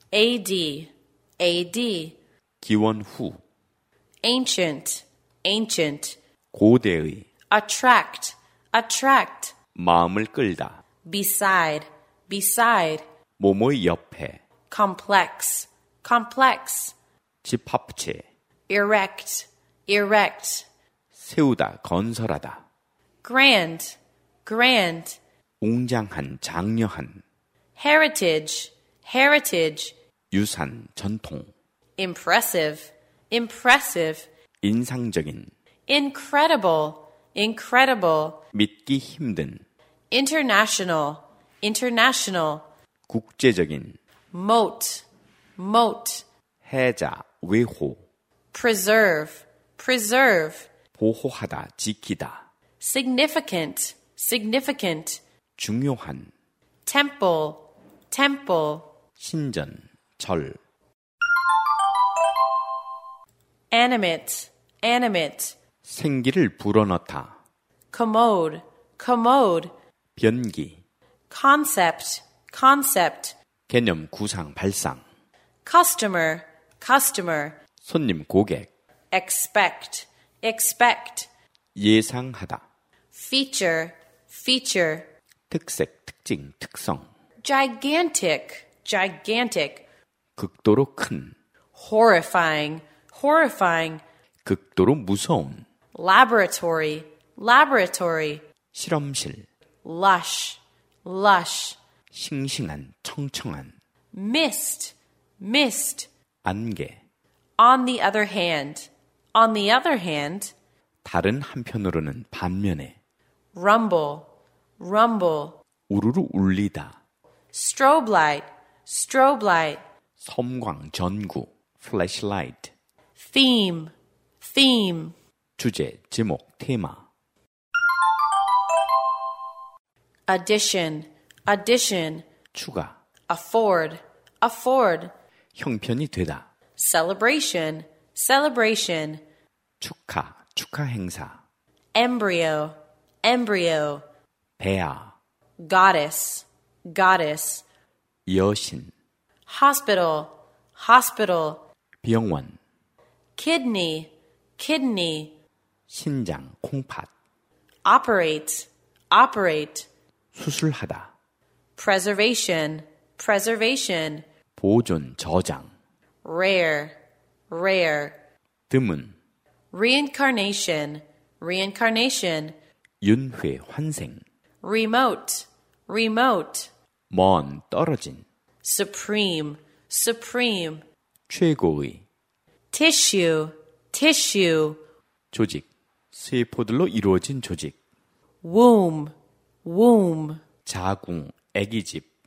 AD, AD. 기원 후, Ancient, ancient. 고대의, Attract, attract. 마음을 끌다, Beside, beside. 뭐뭐의 옆에, Complex, complex. 집합체, Erect, erect. 세우다, 건설하다, Grand, grand. 웅장한, 장려한, Heritage, heritage. 유산, 전통, Impressive, impressive. 인상적인, Incredible, incredible. 믿기 힘든, International, international. 국제적인, Moat, moat. 해자, 외호, Preserve, preserve. 보호하다, 지키다, Significant, significant. 중요한, Temple, temple. 신전, 절, Animate, animate. 생기를 불어넣다, Commode, commode. 변기, Concept, concept. 개념, 구상, 발상, Customer, customer. 손님, 고객, Expect, expect. 예상하다, Feature, feature. 특색, 특징, 특성, Gigantic, gigantic. 극도로 큰, Horrifying, horrifying. 극도로 무서운, Laboratory, laboratory. 실험실, Lush, lush. 싱싱한, 청청한, Mist, mist. 안개, On the other hand, on the other hand. 다른 한편으로는 반면에, Rumble, rumble. 우르르 울리다, Strobe light, strobe light. 섬광, 전구, flashlight, Theme, theme. 주제, 제목, 테마, Addition, addition. 추가, Afford, afford. 형편이 되다, Celebration, celebration. 축하, 축하 행사, Embryo, embryo. 배아, Goddess, goddess. 여신, Hospital, hospital. 병원, Kidney, kidney. 신장, 콩팥, Operate, operate. 수술하다, Preservation, preservation. 보존, 저장, Rare, rare. 드문, Reincarnation, reincarnation. 윤회, 환생, Remote, remote. 먼, 떨어진, Supreme, supreme. 최고의, Tissue, tissue. 조직, 세포들로 이루어진 조직, Womb, womb. 자궁, 아기집,